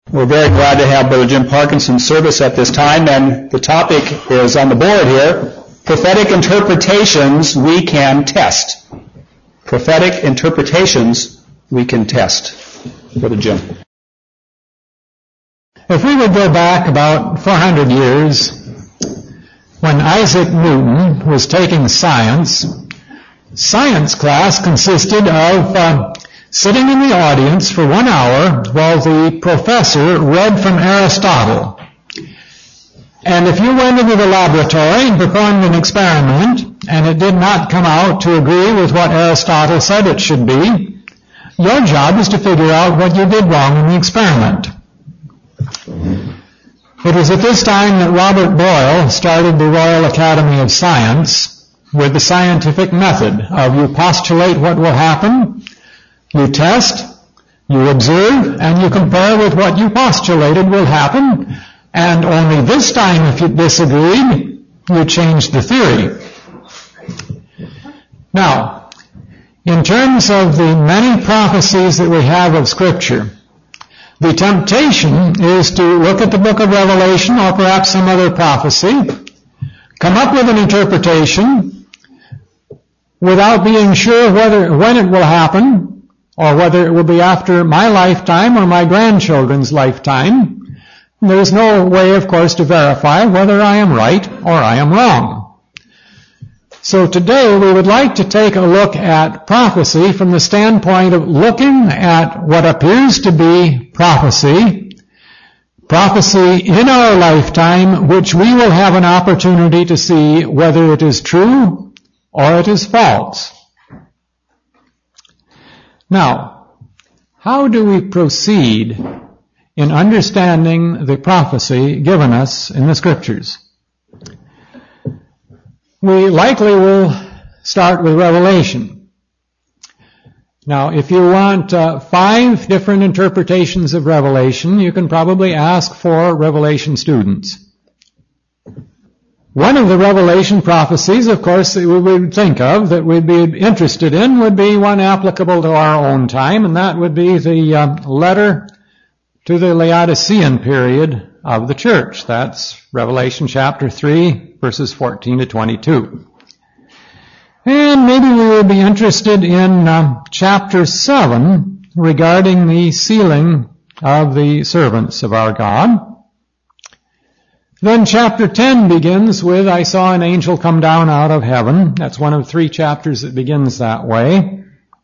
We're very glad to have Brother Jim Parkinson service at this time, and the topic is on the board here, prophetic interpretations we can test. Prophetic interpretations we can test. Brother Jim. If we would go back about 400 years, when Isaac Newton was taking science class consisted of sitting in the audience for 1 hour while the professor read from Aristotle. And if you went into the laboratory and performed an experiment and it did not come out to agree with what Aristotle said it should be, your job is to figure out what you did wrong in the experiment. It was at this time that Robert Boyle started the Royal Academy of Science with the scientific method of you postulate what will happen, you test, you observe, and you compare with what you postulated will happen, and only this time, if you disagreed, you changed the theory. Now, in terms of the many prophecies that we have of Scripture, the temptation is to look at the book of Revelation or perhaps some other prophecy, come up with an interpretation without being sure when it will happen, or whether it will be after my lifetime or my grandchildren's lifetime. There is no way, of course, to verify whether I am right or I am wrong. So today we would like to take a look at prophecy from the standpoint of looking at what appears to be prophecy in our lifetime, which we will have an opportunity to see whether it is true or it is false. Now, how do we proceed in understanding the prophecy given us in the Scriptures? We likely will start with Revelation. Now, if you want 5 different interpretations of Revelation, you can probably ask for Revelation students. One of the Revelation prophecies, of course, that we would think of, that we'd be interested in, would be one applicable to our own time, and that would be the letter to the Laodicean period of the church. That's Revelation chapter 3, verses 14 to 22. And maybe we will be interested in chapter 7 regarding the sealing of the servants of our God. Then chapter 10 begins with, I saw an angel come down out of heaven. That's one of 3 chapters that begins that way.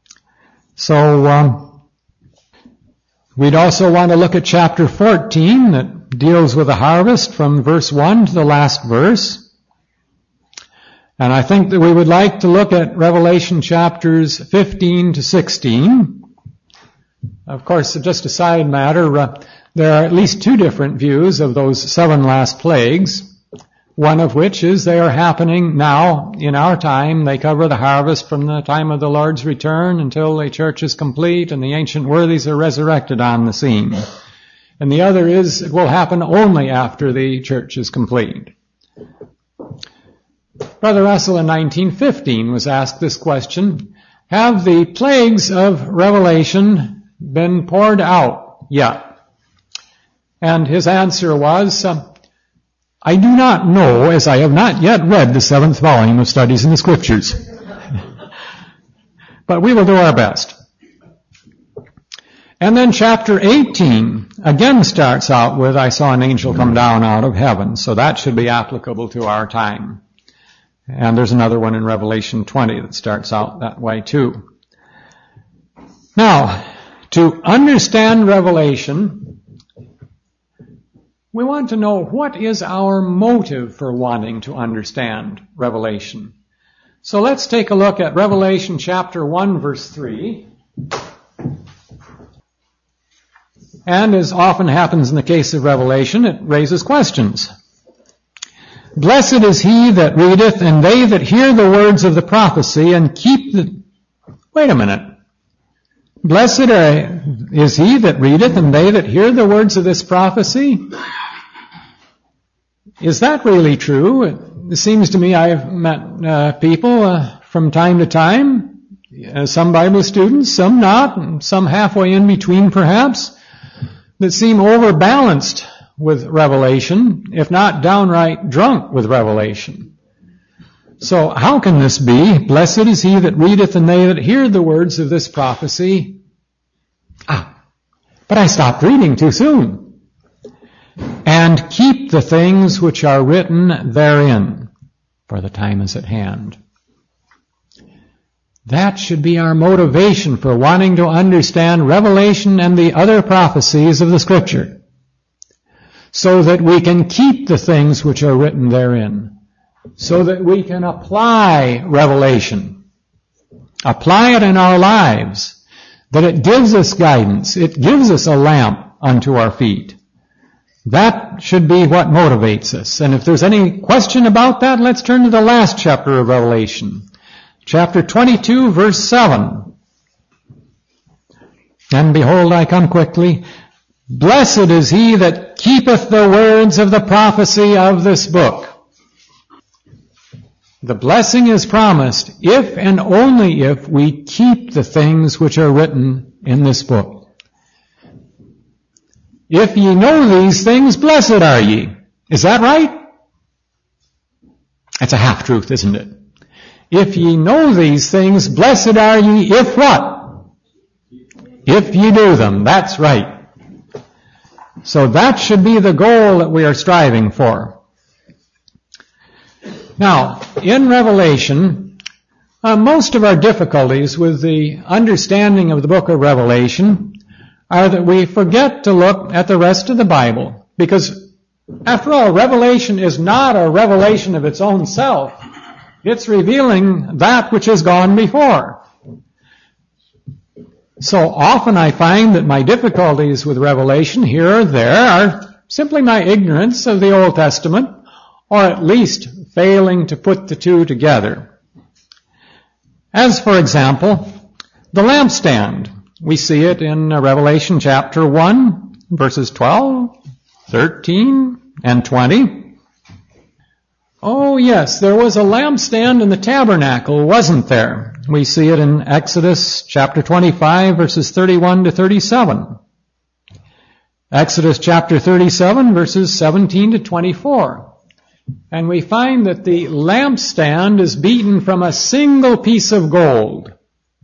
So we'd also want to look at chapter 14 that deals with the harvest from verse 1 to the last verse. And I think that we would like to look at Revelation chapters 15 to 16. Of course, just a side matter, there are at least 2 different views of those 7 last plagues, one of which is they are happening now in our time. They cover the harvest from the time of the Lord's return until the church is complete and the ancient worthies are resurrected on the scene. And the other is it will happen only after the church is complete. Brother Russell in 1915 was asked this question, have the plagues of Revelation been poured out yet? And his answer was, I do not know, as I have not yet read the 7th volume of Studies in the Scriptures. But we will do our best. And then chapter 18 again starts out with, I saw an angel come down out of heaven. So that should be applicable to our time. And there's another one in Revelation 20 that starts out that way too. Now, to understand Revelation, we want to know what is our motive for wanting to understand Revelation. So let's take a look at Revelation chapter 1, verse 3. And as often happens in the case of Revelation, it raises questions. Blessed is he that readeth, and they that hear the words of the prophecy, and keep the... Wait a minute. Blessed is he that readeth, and they that hear the words of this prophecy. Is that really true? It seems to me I've met people from time to time, some Bible students, some not, and some halfway in between perhaps, that seem overbalanced with revelation, if not downright drunk with revelation. So how can this be? Blessed is he that readeth and they that hear the words of this prophecy. But I stopped reading too soon. And keep the things which are written therein, for the time is at hand. That should be our motivation for wanting to understand Revelation and the other prophecies of the Scripture, so that we can keep the things which are written therein, so that we can apply Revelation, apply it in our lives, that it gives us guidance, it gives us a lamp unto our feet. That should be what motivates us. And if there's any question about that, let's turn to the last chapter of Revelation. Chapter 22, verse 7. And behold, I come quickly. Blessed is he that keepeth the words of the prophecy of this book. The blessing is promised if and only if we keep the things which are written in this book. If ye know these things, blessed are ye. Is that right? That's a half-truth, isn't it? If ye know these things, blessed are ye if what? If ye do them. That's right. So that should be the goal that we are striving for. Now, in Revelation, most of our difficulties with the understanding of the book of Revelation are that we forget to look at the rest of the Bible. Because, after all, Revelation is not a revelation of its own self. It's revealing that which has gone before. So often I find that my difficulties with Revelation here or there are simply my ignorance of the Old Testament, or at least failing to put the two together. As, for example, the lampstand. We see it in Revelation chapter 1, verses 12, 13, and 20. Oh yes, there was a lampstand in the tabernacle, wasn't there? We see it in Exodus chapter 25, verses 31 to 37. Exodus chapter 37, verses 17 to 24. And we find that the lampstand is beaten from a single piece of gold.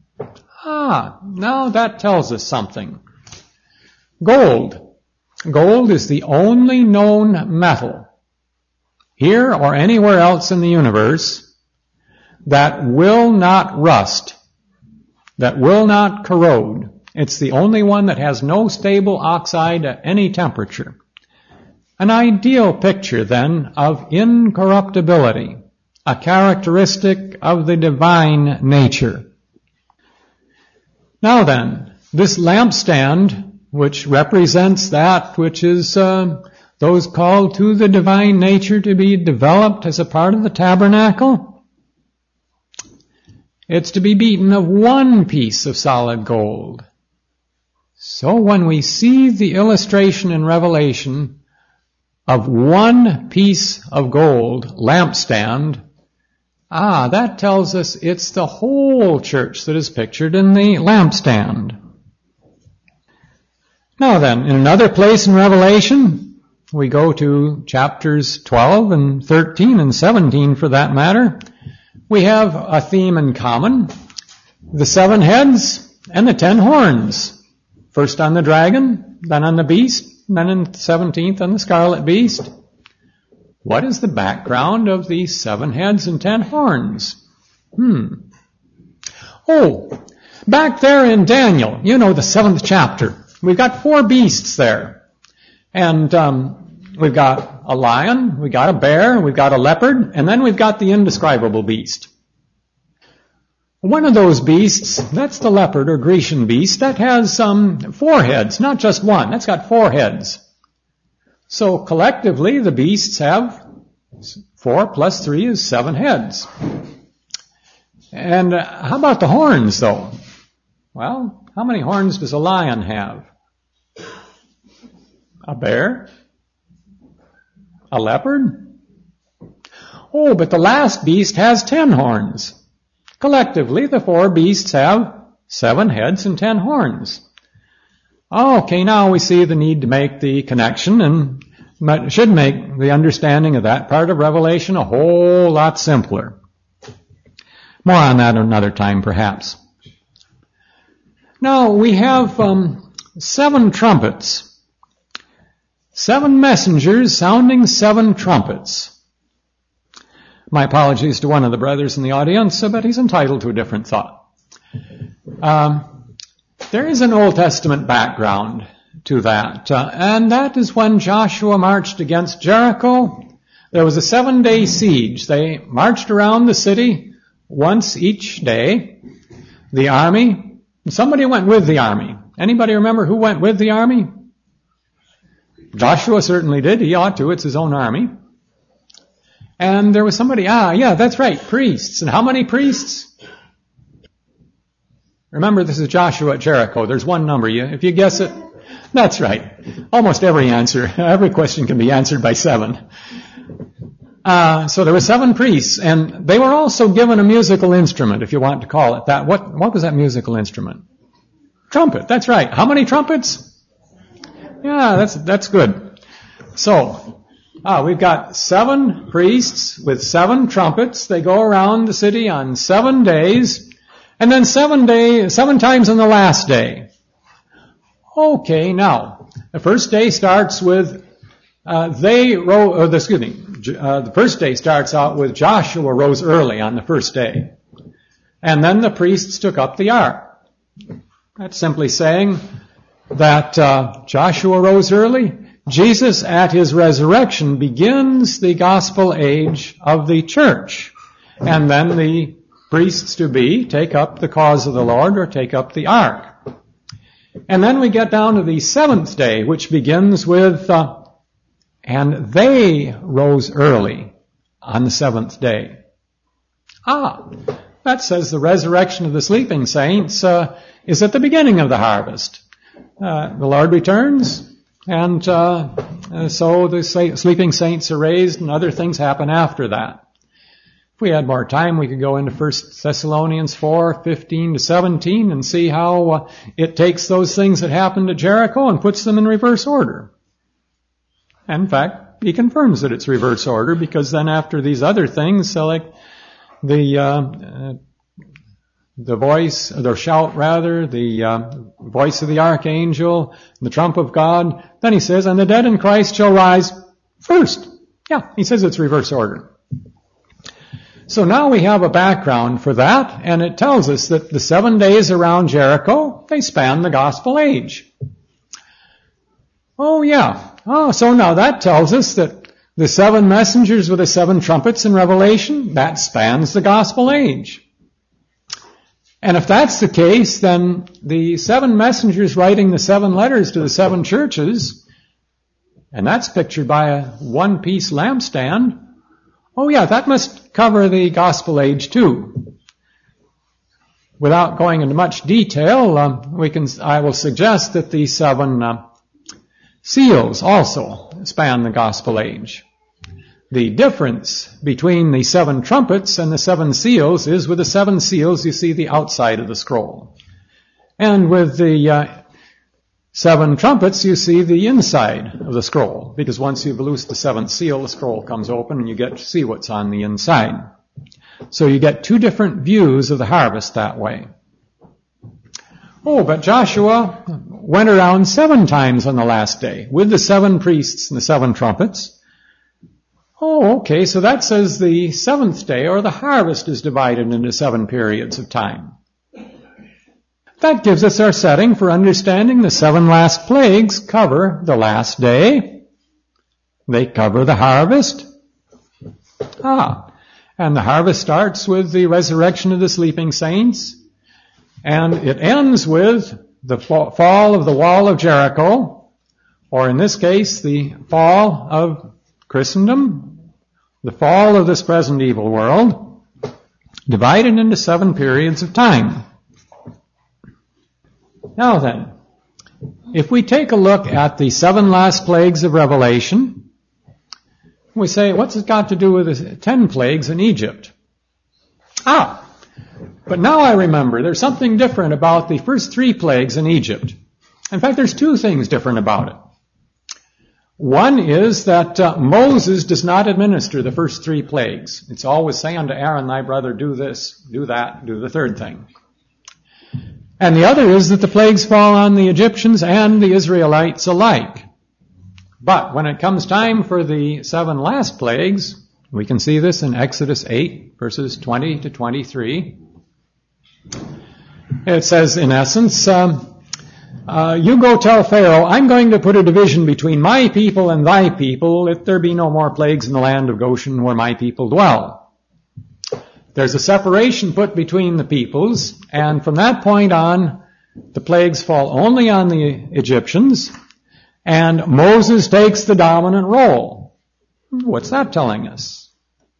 Now that tells us something. Gold. Gold is the only known metal, here or anywhere else in the universe, that will not rust, that will not corrode. It's the only one that has no stable oxide at any temperature. An ideal picture, then, of incorruptibility, a characteristic of the divine nature. Now then, this lampstand, which represents that which is those called to the divine nature to be developed as a part of the tabernacle, it's to be beaten of one piece of solid gold. So when we see the illustration in Revelation of one piece of gold lampstand, that tells us it's the whole church that is pictured in the lampstand. Now then, in another place in Revelation, we go to chapters 12 and 13 and 17 for that matter. We have a theme in common, the 7 heads and the 10 horns. First on the dragon, then on the beast, then in the 17th on the scarlet beast. What is the background of these 7 heads and 10 horns? Back there in Daniel, the 7th chapter, we've got 4 beasts there. And we've got a lion, we've got a bear, we've got a leopard, and then we've got the indescribable beast. One of those beasts, that's the leopard or Grecian beast, that has 4 heads, not just one. That's got 4 heads. So collectively, the beasts have 4 plus 3 is 7 heads. And how about the horns, though? Well, how many horns does a lion have? A bear? A leopard? But the last beast has 10 horns. Collectively, the 4 beasts have 7 heads and 10 horns. Okay, now we see the need to make the connection, and it should make the understanding of that part of Revelation a whole lot simpler. More on that another time, perhaps. Now, we have 7 trumpets. 7 messengers sounding 7 trumpets. My apologies to one of the brothers in the audience, but he's entitled to a different thought. There is an Old Testament background to that, and that is when Joshua marched against Jericho. There was a 7-day siege. They marched around the city once each day. The army, somebody went with the army. Anybody remember who went with the army? Joshua certainly did. He ought to. It's his own army. And there was somebody, yeah, that's right, priests. And how many priests? Remember, this is Joshua at Jericho. There's one number. If you guess it, that's right. Almost every question can be answered by 7. So there were 7 priests, and they were also given a musical instrument, if you want to call it that. What was that musical instrument? Trumpet, that's right. How many trumpets? Yeah, that's good. So, we've got 7 priests with 7 trumpets. They go around the city on 7 days, and then 7 times on the last day. Okay, now, the first day starts with, the first day starts out with Joshua rose early on the first day. And then the priests took up the ark. That's simply saying that Joshua rose early. Jesus at his resurrection begins the gospel age of the church. And then the priests to be take up the cause of the Lord or take up the ark. And then we get down to the 7th day, which begins with, and they rose early on the 7th day. That says the resurrection of the sleeping saints is at the beginning of the harvest. The Lord returns, and so the sleeping saints are raised, and other things happen after that. If we had more time, we could go into 1 Thessalonians 4:15 to 17 and see how it takes those things that happened at Jericho and puts them in reverse order. And in fact, he confirms that it's reverse order, because then after these other things, so like the voice, or shout rather, the voice of the archangel, the trump of God, then he says, and the dead in Christ shall rise first. Yeah, he says it's reverse order. So now we have a background for that, and it tells us that the 7 days around Jericho, they span the gospel age. Oh yeah. So now that tells us that the 7 messengers with the 7 trumpets in Revelation, that spans the gospel age. And if that's the case, then the 7 messengers writing the 7 letters to the 7 churches, and that's pictured by a one-piece lampstand, oh yeah, that must cover the gospel age too. Without going into much detail, I will suggest that the 7 seals also span the gospel age. The difference between the 7 trumpets and the 7 seals is with the 7 seals you see the outside of the scroll. And with the 7 trumpets you see the inside of the scroll, because once you've loosed the 7th seal, the scroll comes open and you get to see what's on the inside. So you get 2 different views of the harvest that way. Oh, but Joshua went around 7 times on the last day with the 7 priests and the 7 trumpets. Oh, okay, so that says the 7th day, or the harvest, is divided into 7 periods of time. That gives us our setting for understanding the 7 last plagues cover the last day. They cover the harvest. And the harvest starts with the resurrection of the sleeping saints, and it ends with the fall of the wall of Jericho, or in this case, the fall of Christendom, the fall of this present evil world, divided into 7 periods of time. Now then, if we take a look at the 7 last plagues of Revelation, we say, what's it got to do with the 10 plagues in Egypt? But now I remember there's something different about the first 3 plagues in Egypt. In fact, there's two things different about it. One is that Moses does not administer the first three plagues. It's always say unto Aaron, thy brother, do this, do that, do the third thing. And the other is that the plagues fall on the Egyptians and the Israelites alike. But when it comes time for the 7 last plagues, we can see this in Exodus 8, verses 20 to 23. It says, in essence, you go tell Pharaoh, I'm going to put a division between my people and thy people, if there be no more plagues in the land of Goshen where my people dwell. There's a separation put between the peoples, and from that point on, the plagues fall only on the Egyptians, and Moses takes the dominant role. What's that telling us?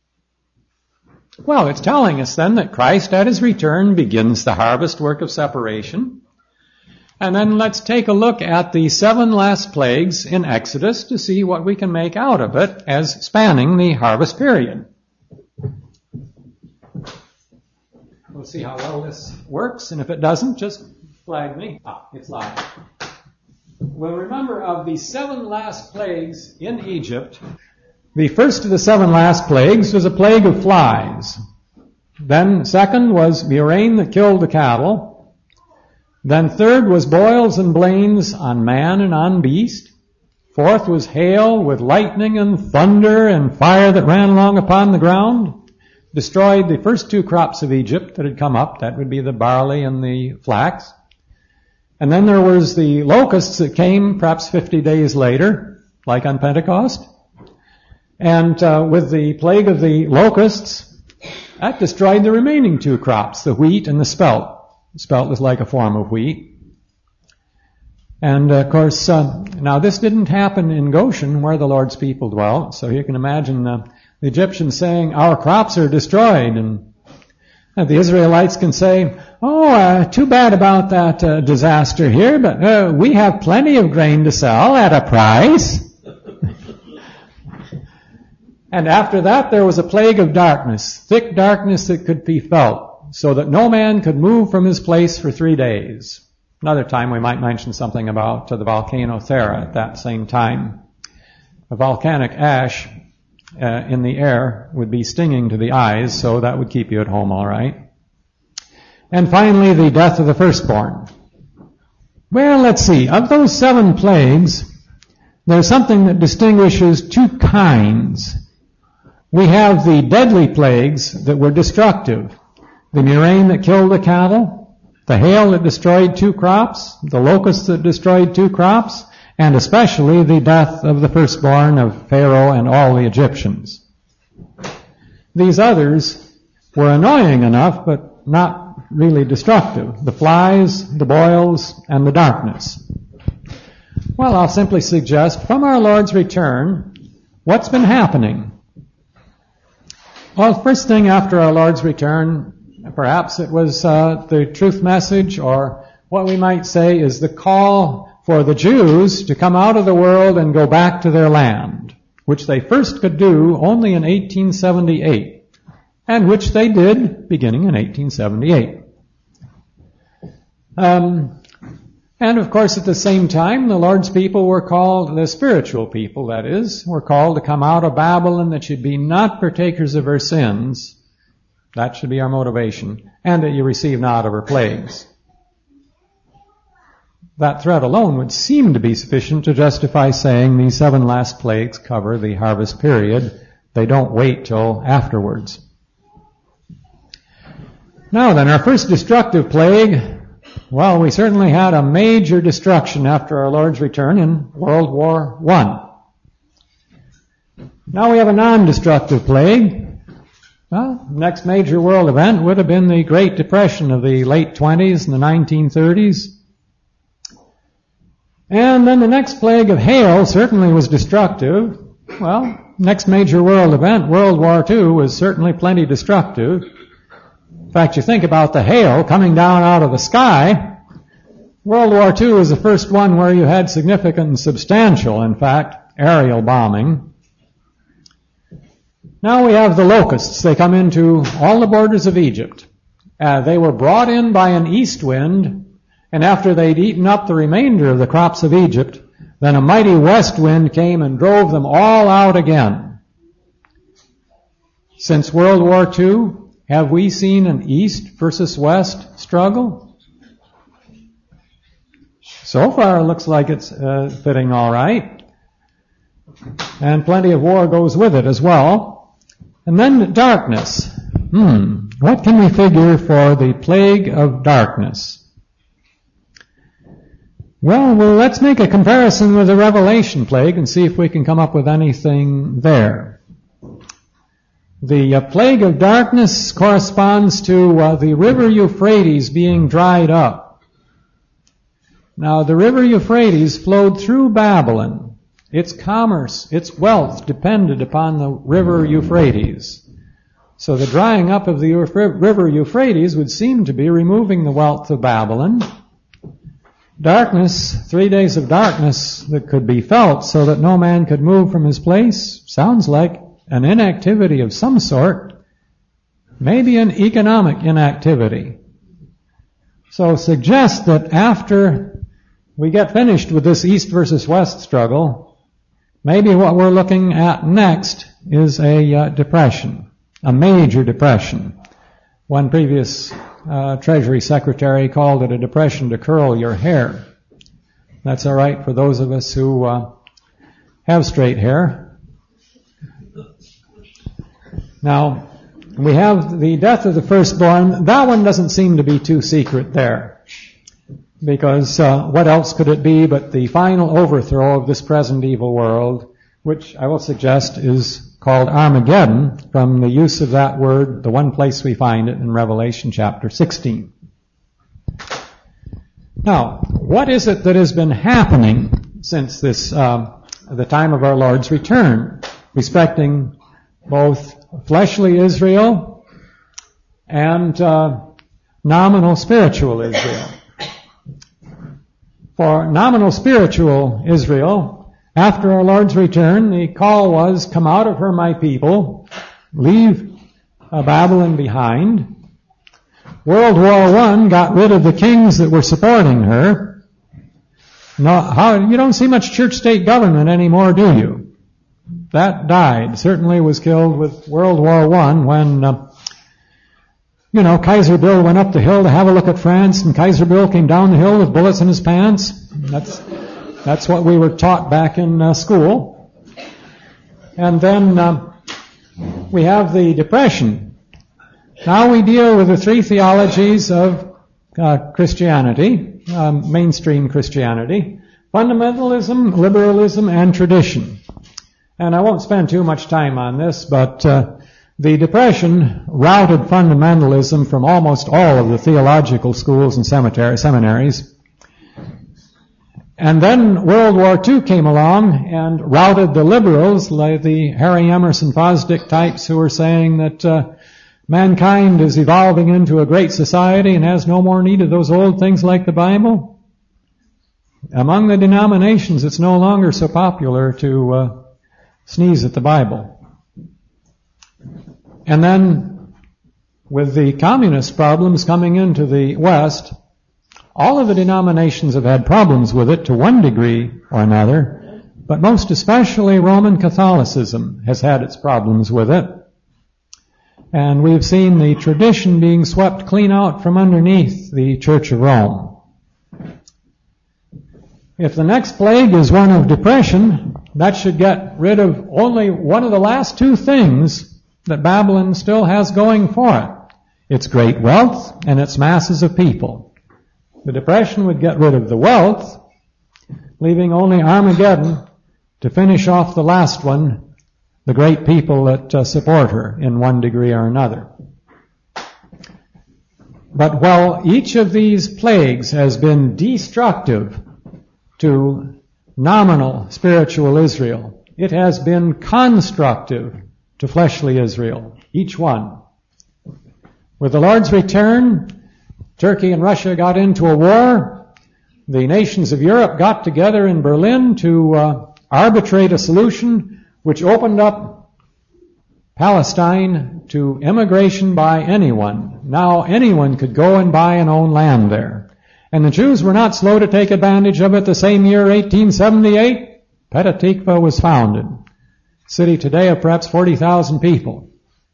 Well, it's telling us then that Christ at his return begins the harvest work of separation. And then let's take a look at the 7 last plagues in Exodus to see what we can make out of it as spanning the harvest period. We'll see how well this works, and if it doesn't, just flag me. It's live. Well, remember, of the 7 last plagues in Egypt, the first of the 7 last plagues was a plague of flies. Then second was the rain that killed the cattle. Then third was boils and blains on man and on beast. Fourth was hail with lightning and thunder and fire that ran along upon the ground. Destroyed the first 2 crops of Egypt that had come up. That would be the barley and the flax. And then there was the locusts that came perhaps 50 days later, like on Pentecost. And with the plague of the locusts, that destroyed the remaining 2 crops, the wheat and the spelt. The spelt was like a form of wheat. And of course, now this didn't happen in Goshen where the Lord's people dwelt. So you can imagine the Egyptians saying, our crops are destroyed. And the Israelites can say, too bad about that disaster here, but we have plenty of grain to sell at a price. And after that, there was a plague of darkness, thick darkness that could be felt, so that no man could move from his place for 3 days. Another time we might mention something about the volcano Thera at that same time. A volcanic ash in the air would be stinging to the eyes, so that would keep you at home all right. And finally, the death of the firstborn. Well, let's see. Of those 7 plagues, there's something that distinguishes 2 kinds. We have the deadly plagues that were destructive. The murrain that killed the cattle, the hail that destroyed 2 crops, the locusts that destroyed 2 crops, and especially the death of the firstborn of Pharaoh and all the Egyptians. These others were annoying enough, but not really destructive. The flies, the boils, and the darkness. Well, I'll simply suggest, from our Lord's return, what's been happening? Well, first thing after our Lord's return, perhaps it was the truth message, or what we might say is the call for the Jews to come out of the world and go back to their land, which they first could do only in 1878, and which they did beginning in 1878. And of course, at the same time, the Lord's people were called, the spiritual people, that is, were called to come out of Babylon, that should be not partakers of her sins. That should be our motivation. And that you receive not of her plagues. That threat alone would seem to be sufficient to justify saying these 7 last plagues cover the harvest period. They don't wait till afterwards. Now then, our first destructive plague, well, we certainly had a major destruction after our Lord's return in World War I. Now we have a non-destructive plague. Well, the next major world event would have been the Great Depression of the late 20s and the 1930s. And then the next plague of hail certainly was destructive. Well, next major world event, World War II, was certainly plenty destructive. In fact, you think about the hail coming down out of the sky. World War II was the first one where you had significant and substantial, in fact, aerial bombing. Now we have the locusts. They come into all the borders of Egypt. They were brought in by an east wind, And after they'd eaten up the remainder of the crops of Egypt, then a mighty west wind came and drove them all out again. Since World War II, have we seen an east versus west struggle? So far, it looks like it's fitting all right. And plenty of war goes with it as well. And then darkness. What can we figure for the plague of darkness? Well, let's make a comparison with the Revelation plague and see if we can come up with anything there. The plague of darkness corresponds to the river Euphrates being dried up. Now, the river Euphrates flowed through Babylon. Its commerce, its wealth depended upon the river Euphrates. So the drying up of the river Euphrates would seem to be removing the wealth of Babylon. Darkness, 3 days of darkness that could be felt so that no man could move from his place, sounds like an inactivity of some sort, maybe an economic inactivity. So suggest that after we get finished with this east versus west struggle, maybe what we're looking at next is a depression, a major depression. One previous Treasury Secretary called it a depression to curl your hair. That's all right for those of us who have straight hair. Now, we have the death of the firstborn. That one doesn't seem to be too secret there. Because what else could it be but the final overthrow of this present evil world, which I will suggest is called Armageddon, from the use of that word, the one place we find it in Revelation chapter 16. Now, what is it that has been happening since this the time of our Lord's return, respecting both fleshly Israel and nominal spiritual Israel? For nominal spiritual Israel, after our Lord's return, the call was, come out of her, my people, leave Babylon behind. World War I got rid of the kings that were supporting her. You don't see much church-state government anymore, do you? That died. Certainly was killed with World War I when, Kaiser Bill went up the hill to have a look at France, and Kaiser Bill came down the hill with bullets in his pants. That's what we were taught back in school. And then we have the Depression. Now we deal with the three theologies of Christianity, mainstream Christianity: fundamentalism, liberalism, and tradition. And I won't spend too much time on this, but the Depression routed fundamentalism from almost all of the theological schools and seminaries. And then World War II came along and routed the liberals, like the Harry Emerson Fosdick types who were saying that mankind is evolving into a great society and has no more need of those old things like the Bible. Among the denominations, it's no longer so popular to sneeze at the Bible. And then, with the communist problems coming into the West, all of the denominations have had problems with it to one degree or another, but most especially Roman Catholicism has had its problems with it. And we've seen the tradition being swept clean out from underneath the Church of Rome. If the next plague is one of depression, that should get rid of only one of the last two things that Babylon still has going for it: its great wealth and its masses of people. The depression would get rid of the wealth, leaving only Armageddon to finish off the last one, the great people that support her in one degree or another. But while each of these plagues has been destructive to nominal spiritual Israel, it has been constructive to fleshly Israel, each one. With the Lord's return, Turkey and Russia got into a war. The nations of Europe got together in Berlin to arbitrate a solution which opened up Palestine to immigration by anyone. Now anyone could go and buy and own land there. And the Jews were not slow to take advantage of it. The same year, 1878, Petah Tikva was founded. City today of perhaps 40,000 people.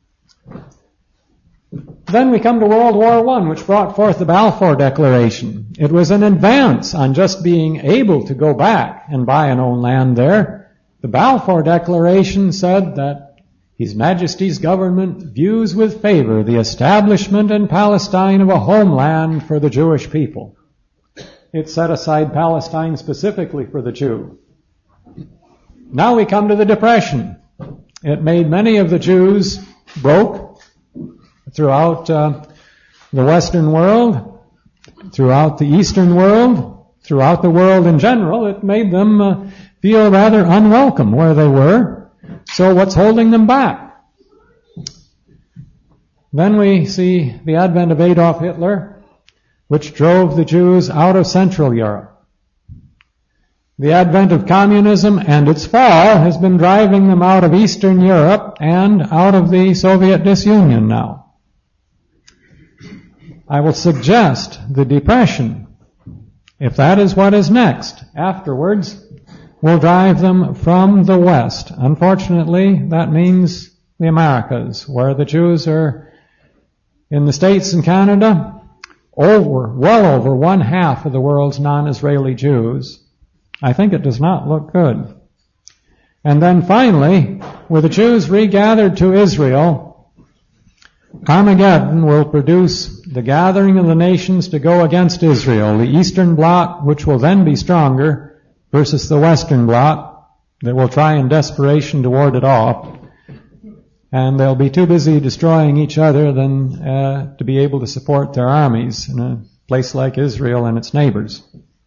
Then we come to World War I, which brought forth the Balfour Declaration. It was an advance on just being able to go back and buy and own land there. The Balfour Declaration said that His Majesty's government views with favor the establishment in Palestine of a homeland for the Jewish people. It set aside Palestine specifically for the Jew. Now we come to the Depression. It made many of the Jews broke throughout the Western world, throughout the Eastern world, throughout the world in general. It made them feel rather unwelcome where they were. So what's holding them back? Then we see the advent of Adolf Hitler, which drove the Jews out of Central Europe. The advent of communism and its fall has been driving them out of Eastern Europe and out of the Soviet disunion now. I will suggest the Depression, if that is what is next, afterwards, will drive them from the West. Unfortunately, that means the Americas, where the Jews are in the States and Canada, well over 1/2 of the world's non-Israeli Jews. I think it does not look good. And then finally, with the Jews regathered to Israel, Armageddon will produce the gathering of the nations to go against Israel, the Eastern Bloc, which will then be stronger, versus the Western Bloc that will try in desperation to ward it off. And they'll be too busy destroying each other than to be able to support their armies in a place like Israel and its neighbors.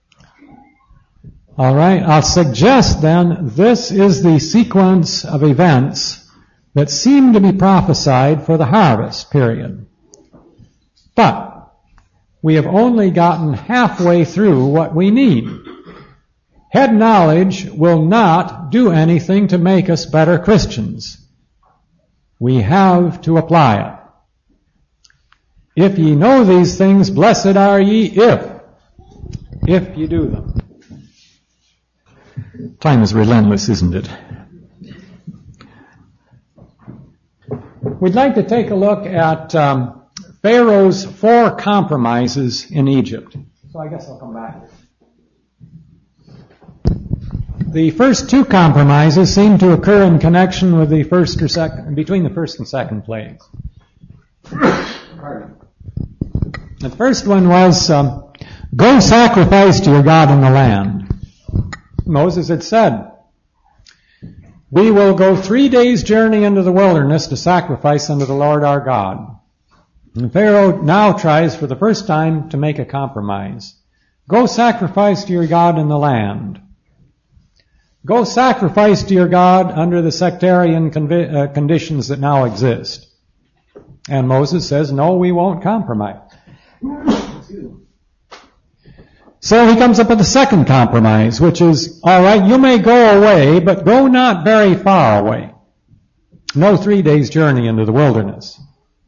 All right, I'll suggest then this is the sequence of events that seem to be prophesied for the harvest period. But we have only gotten halfway through what we need. Head knowledge will not do anything to make us better Christians. We have to apply it. If ye know these things, blessed are ye if ye do them. Time is relentless, isn't it? We'd like to take a look at Pharaoh's 4 compromises in Egypt. So I guess I'll come back. The first 2 compromises seem to occur in connection with the first or second, between the first and second plagues. The first one was, go sacrifice to your God in the land. Moses had said, we will go 3 days' journey into the wilderness to sacrifice unto the Lord our God. And Pharaoh now tries for the first time to make a compromise. Go sacrifice to your God in the land. Go sacrifice to your God under the sectarian conditions that now exist. And Moses says, no, we won't compromise. So he comes up with the second compromise, which is, all right, you may go away, but go not very far away. No 3 days' journey into the wilderness.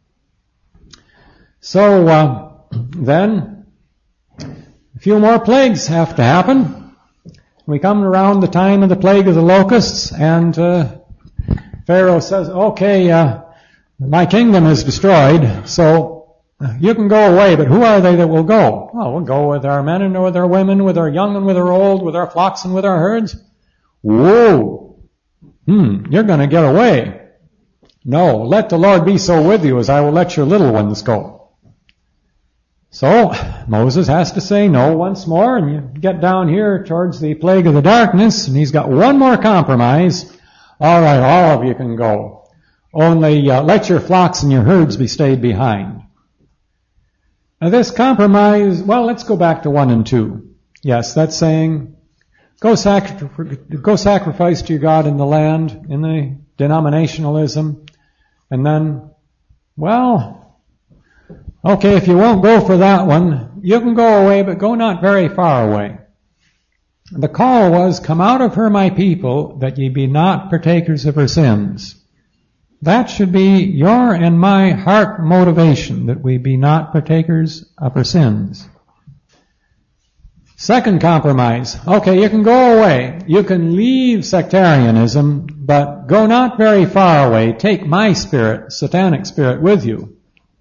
So then, a few more plagues have to happen. We come around the time of the plague of the locusts, and Pharaoh says, okay, my kingdom is destroyed, so you can go away, but who are they that will go? Well, we'll go with our men and with our women, with our young and with our old, with our flocks and with our herds. Whoa! You're going to get away. No, let the Lord be so with you as I will let your little ones go. So Moses has to say no once more, and you get down here towards the plague of the darkness, and he's got one more compromise. All right, all of you can go. Only let your flocks and your herds be stayed behind. Now this compromise, well, let's go back to 1 and 2. Yes, that's saying, go sacrifice to your God in the land, in the denominationalism, and then, well, okay, if you won't go for that one, you can go away, but go not very far away. The call was, come out of her, my people, that ye be not partakers of her sins. That should be your and my heart motivation, that we be not partakers of her sins. Second compromise. Okay, you can go away. You can leave sectarianism, but go not very far away. Take my spirit, satanic spirit, with you.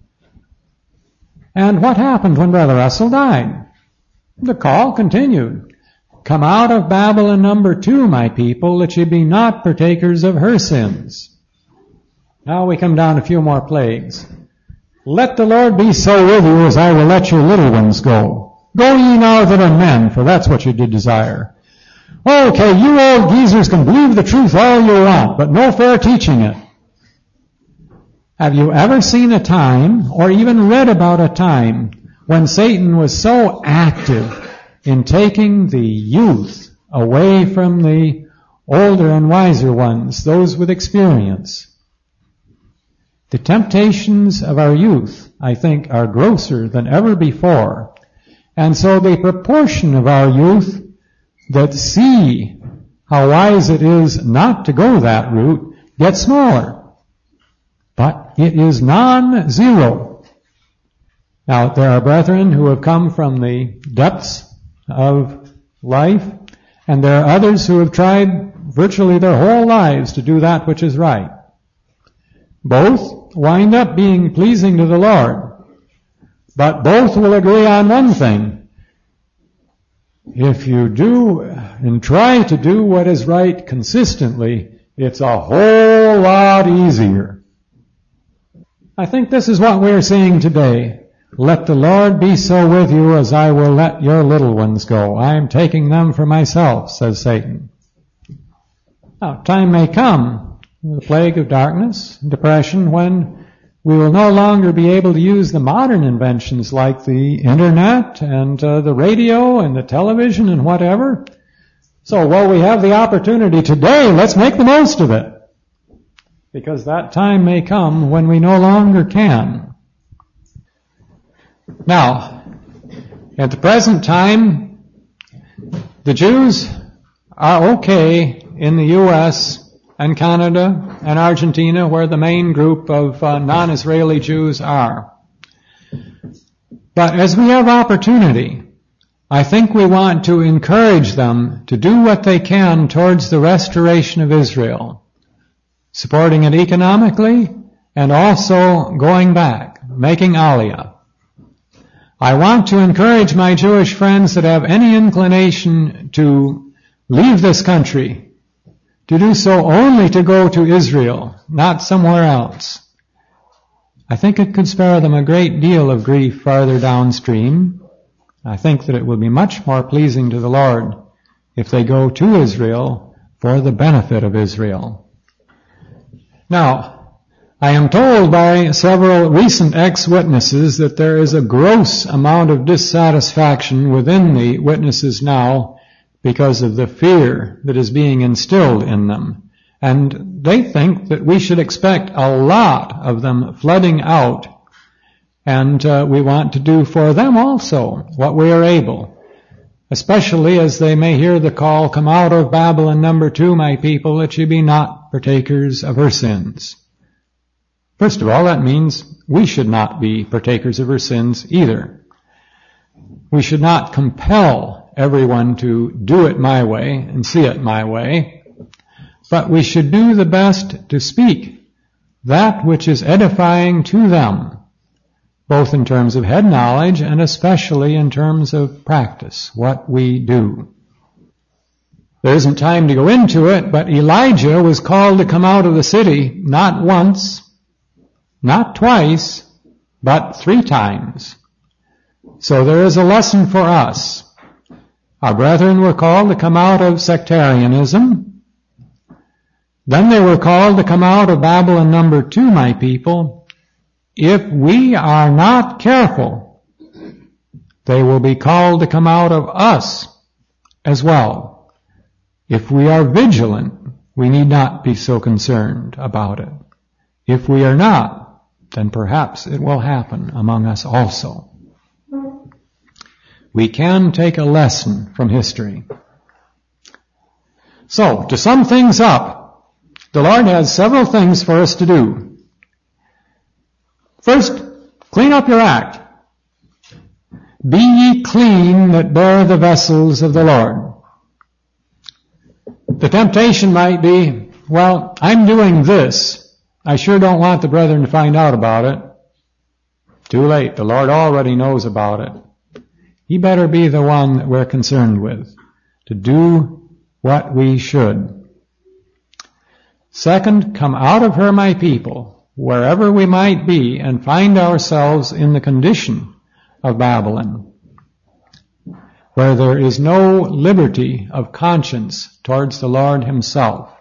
And what happened when Brother Russell died? The call continued. Come out of Babylon number 2, my people, that ye be not partakers of her sins. Now we come down a few more plagues. Let the Lord be so with you as I will let your little ones go. Go ye now that are men, for that's what you did desire. Okay, you old geezers can believe the truth all you want, but no fair teaching it. Have you ever seen a time, or even read about a time, when Satan was so active in taking the youth away from the older and wiser ones, those with experience? The temptations of our youth, I think, are grosser than ever before. And so the proportion of our youth that see how wise it is not to go that route gets smaller. But it is non-zero. Now, there are brethren who have come from the depths of life, and there are others who have tried virtually their whole lives to do that which is right. Both wind up being pleasing to the Lord. But both will agree on one thing. If you do and try to do what is right consistently, it's a whole lot easier. I think this is what we're seeing today. Let the Lord be so with you as I will let your little ones go. I am taking them for myself, says Satan. Now, time may come, the plague of darkness, depression, when we will no longer be able to use the modern inventions like the internet and the radio and the television and whatever. So while we have the opportunity today, let's make the most of it. Because that time may come when we no longer can. Now, at the present time, the Jews are okay in the U.S. and Canada and Argentina, where the main group of non-Israeli Jews are. But as we have opportunity, I think we want to encourage them to do what they can towards the restoration of Israel, supporting it economically and also going back, making aliyah. I want to encourage my Jewish friends that have any inclination to leave this country to do so only to go to Israel, not somewhere else. I think it could spare them a great deal of grief farther downstream. I think that it will be much more pleasing to the Lord if they go to Israel for the benefit of Israel. Now, I am told by several recent ex-witnesses that there is a gross amount of dissatisfaction within the witnesses now because of the fear that is being instilled in them. And they think that we should expect a lot of them flooding out, and we want to do for them also what we are able, especially as they may hear the call, come out of Babylon number 2, my people, that ye be not partakers of her sins. First of all, that means we should not be partakers of her sins either. We should not compel everyone to do it my way and see it my way, but we should do the best to speak that which is edifying to them, both in terms of head knowledge and especially in terms of practice, what we do. There isn't time to go into it, but Elijah was called to come out of the city not once, not twice, but 3 times. So there is a lesson for us. Our brethren were called to come out of sectarianism. Then they were called to come out of Babylon number 2, my people. If we are not careful, they will be called to come out of us as well. If we are vigilant, we need not be so concerned about it. If we are not, then perhaps it will happen among us also. We can take a lesson from history. So, to sum things up, the Lord has several things for us to do. First, clean up your act. Be ye clean that bear the vessels of the Lord. The temptation might be, well, I'm doing this. I sure don't want the brethren to find out about it. Too late. The Lord already knows about it. He better be the one that we're concerned with, to do what we should. Second, come out of her, my people, wherever we might be, and find ourselves in the condition of Babylon, where there is no liberty of conscience towards the Lord himself.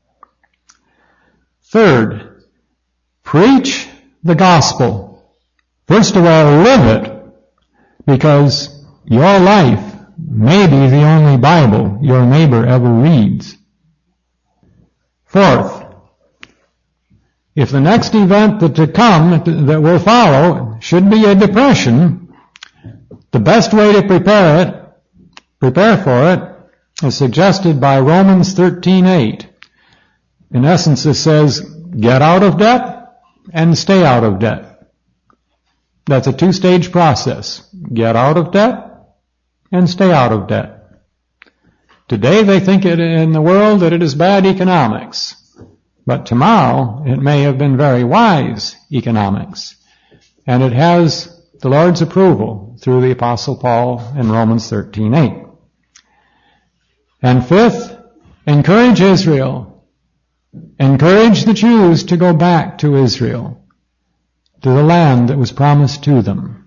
Third, preach the gospel. First of all, live it, because your life may be the only Bible your neighbor ever reads. Fourth, if the next event that will follow should be a depression, the best way to prepare for it, is suggested by Romans 13:8. In essence, it says, get out of debt and stay out of debt. That's a two-stage process. Get out of debt and stay out of debt. Today they think in the world that it is bad economics. But tomorrow it may have been very wise economics. And it has the Lord's approval through the Apostle Paul in Romans 13:8. And fifth, encourage Israel. Encourage the Jews to go back to Israel, to the land that was promised to them.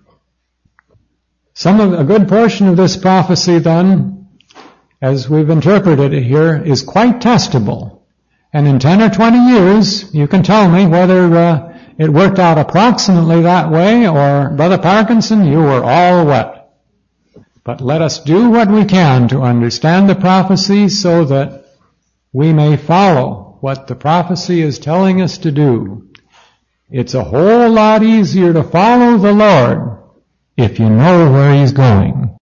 A good portion of this prophecy then, as we've interpreted it here, is quite testable. And in 10 or 20 years, you can tell me whether it worked out approximately that way, or, Brother Parkinson, you were all wet. But let us do what we can to understand the prophecy so that we may follow what the prophecy is telling us to do. It's a whole lot easier to follow the Lord if you know where He's going.